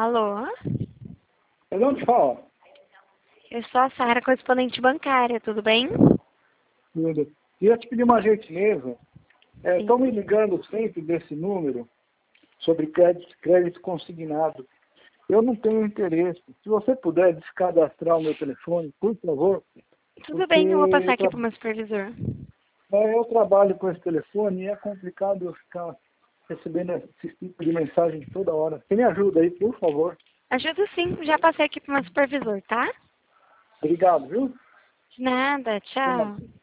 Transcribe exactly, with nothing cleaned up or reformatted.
Alô? Eu não te falo. Eu sou a Sara, correspondente bancária, tudo bem? Tudo. Queria te pedir uma gentileza. Estão Sim. me ligando sempre desse número sobre crédito, crédito consignado. Eu não tenho interesse. Se você puder descadastrar o meu telefone, por favor. Tudo bem, eu vou passar aqui tra- para o meu supervisor. é, eu trabalho com esse telefone e é complicado eu ficar recebendo esse tipo de mensagem toda hora. Você me ajuda aí, por favor. Ajudo sim, já passei aqui para o meu supervisor, tá? Obrigado, viu? De nada, tchau.